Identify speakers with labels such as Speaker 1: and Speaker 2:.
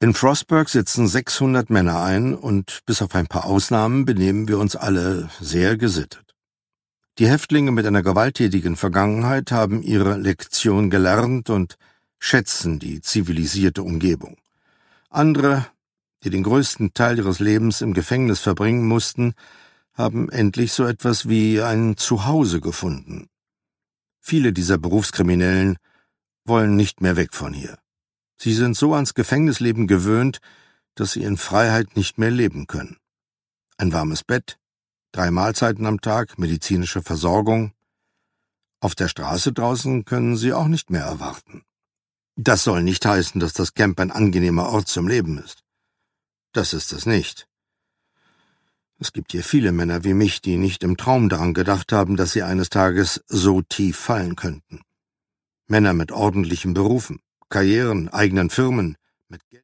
Speaker 1: In Frostburg sitzen 600 Männer ein und bis auf ein paar Ausnahmen benehmen wir uns alle sehr gesittet. Die Häftlinge mit einer gewalttätigen Vergangenheit haben ihre Lektion gelernt und schätzen die zivilisierte Umgebung. Andere, die den größten Teil ihres Lebens im Gefängnis verbringen mussten, haben endlich so etwas wie ein Zuhause gefunden. Viele dieser Berufskriminellen wollen nicht mehr weg von hier. Sie sind so ans Gefängnisleben gewöhnt, dass sie in Freiheit nicht mehr leben können. Ein warmes Bett, 3 Mahlzeiten am Tag, medizinische Versorgung. Auf der Straße draußen können sie auch nicht mehr erwarten. Das soll nicht heißen, dass das Camp ein angenehmer Ort zum Leben ist. Das ist es nicht. Es gibt hier viele Männer wie mich, die nicht im Traum daran gedacht haben, dass sie eines Tages so tief fallen könnten. Männer mit ordentlichen Berufen, Karrieren, eigenen Firmen, mit Geld.